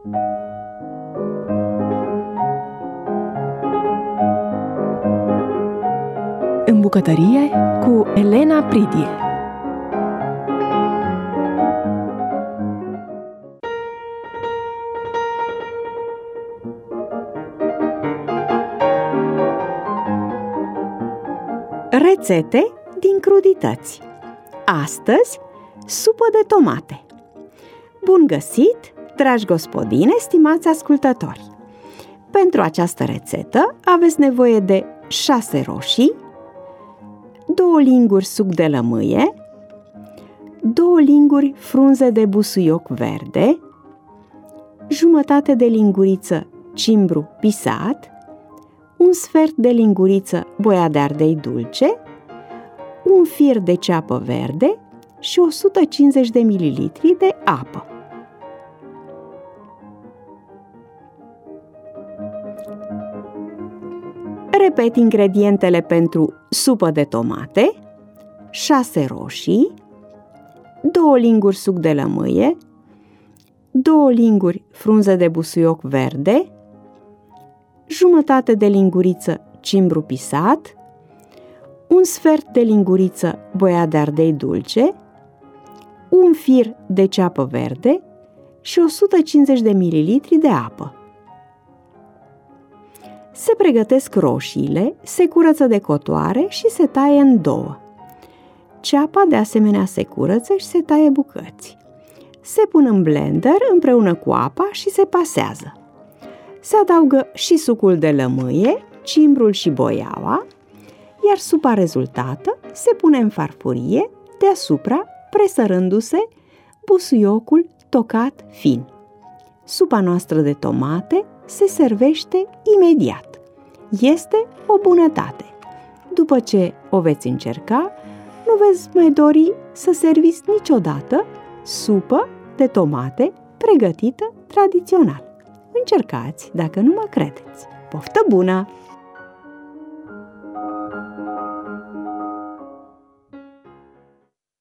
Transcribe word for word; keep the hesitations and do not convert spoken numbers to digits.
În bucătărie cu Elena Pridie. Rețete din crudități. Astăzi, supă de tomate. Bun găsit, dragi gospodine, stimați ascultători! Pentru această rețetă aveți nevoie de șase roșii, două linguri suc de lămâie, două linguri frunze de busuioc verde, jumătate de linguriță cimbru pisat, un sfert de linguriță boia de ardei dulce, un fir de ceapă verde și o sută cincizeci de mililitri de apă. Repet ingredientele pentru supă de tomate: șase roșii, două linguri suc de lămâie, două linguri frunze de busuioc verde, jumătate de linguriță cimbru pisat, un sfert de linguriță boia de ardei dulce, un fir de ceapă verde și o sută cincizeci de mililitri de apă. Se pregătesc roșiile, se curăță de cotoare și se taie în două. Ceapa de asemenea se curăță și se taie bucăți. Se pun în blender împreună cu apa și se pasează. Se adaugă și sucul de lămâie, cimbrul și boiaua, iar supa rezultată se pune în farfurie, deasupra presărându-se busuiocul tocat fin. Supa noastră de tomate se servește imediat. Este o bunătate. După ce o veți încerca, nu veți mai dori să serviți niciodată supă de tomate pregătită tradițional. Încercați dacă nu mă credeți. Poftă bună!